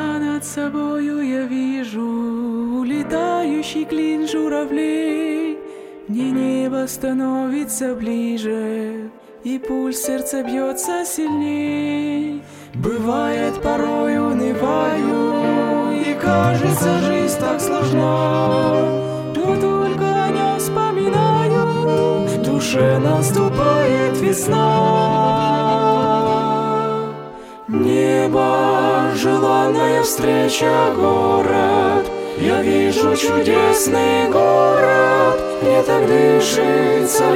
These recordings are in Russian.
Когда над собою я вижу улетающий клин журавлей, мне небо становится ближе, и пульс сердца бьется сильней. Бывает, порой унываю, и кажется, жизнь так сложна, но только о нем вспоминаю, в душе наступает весна. Небо, желанная встреча, город, я вижу чудесный город, где так дышится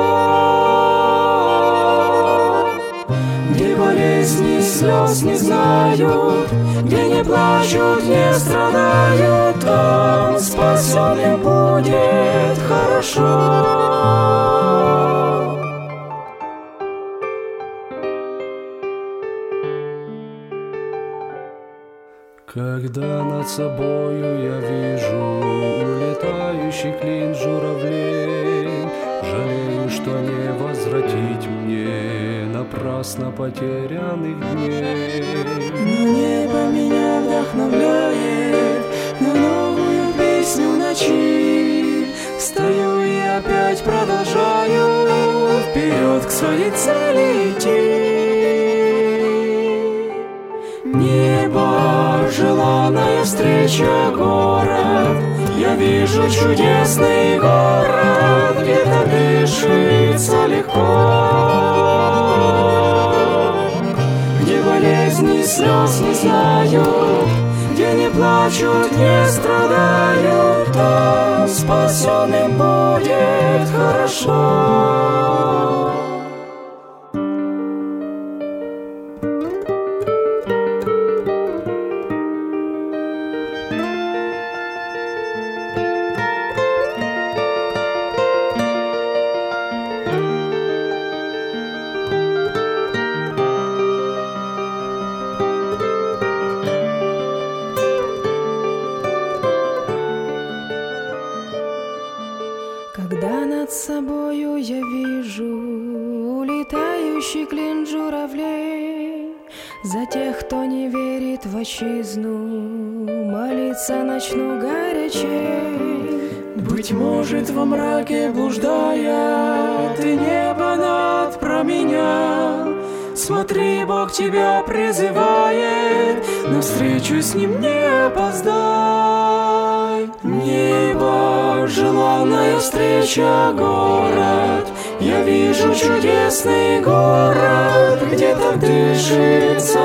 легко, где болезни слез не знают, где не плачут, не страдают, там спасенным будет хорошо. Когда над собою я вижу улетающий клин журавлей, жалею, что не возвратить мне напрасно потерянных дней. Но небо меня вдохновляет на новую песню в ночи. Встаю и опять продолжаю вперед к своей цели идти. Небо, желанная встреча, город, я вижу чудесный город, где так дышится легко, где болезни слез не знают, где не плачут, не страдают, там спасенным будет хорошо. Когда над собою я вижу улетающий клин журавлей, за тех, кто не верит в отчизну, молиться начну горячей. Быть может, во мраке блуждая, ты небо над променял. Смотри, Бог тебя призывает, навстречу с ним не опоздай. Небо, желанная встреча, город, я вижу чудесный город, где так дышится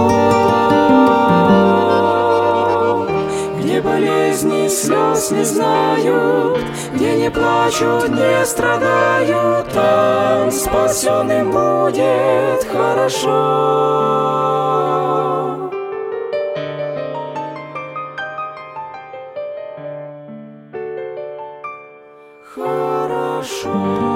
легко, где болезни слез не знают, где не плачут, не страдают, там спасенным будет хорошо. Хорошо.